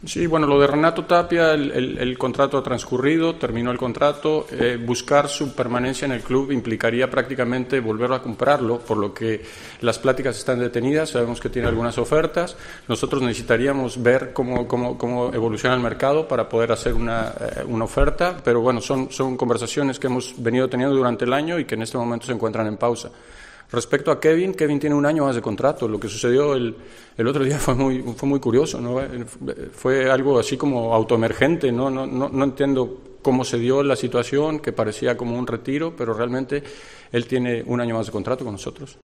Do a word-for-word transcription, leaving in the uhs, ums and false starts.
Sí, bueno, lo de Renato Tapia, el, el, el contrato ha transcurrido, terminó el contrato. Eh, buscar su permanencia en el club implicaría prácticamente volver a comprarlo, por lo que las pláticas están detenidas. Sabemos que tiene algunas ofertas. Nosotros necesitaríamos ver cómo, cómo, cómo evoluciona el mercado para poder hacer una, eh, una oferta, pero bueno, son, son conversaciones que hemos venido teniendo durante el año y que en este momento se encuentran en pausa. Respecto a Kevin, Kevin tiene un año más de contrato. Lo que sucedió el, el otro día fue muy, fue muy curioso, ¿no? Fue algo así como autoemergente, ¿no? No, no, no entiendo cómo se dio la situación, que parecía como un retiro, pero realmente él tiene un año más de contrato con nosotros.